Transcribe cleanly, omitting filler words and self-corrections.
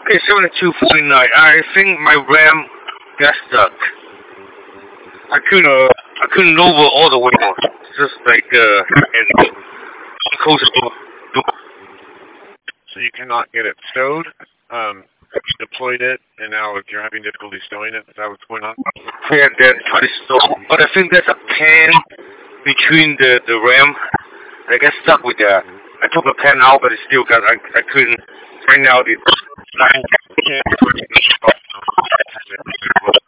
Okay, 72.9. I think my RAM got stuck. I couldn't lower all the way more. Just like and close the door. So you cannot get it stowed. You deployed it, and now if you're having difficulty stowing it, is that what's going on? Yeah, that's what it's so. But I think there's a pan between the RAM. I got stuck with that. I took the pan out, but it still got. I couldn't. Right now, it's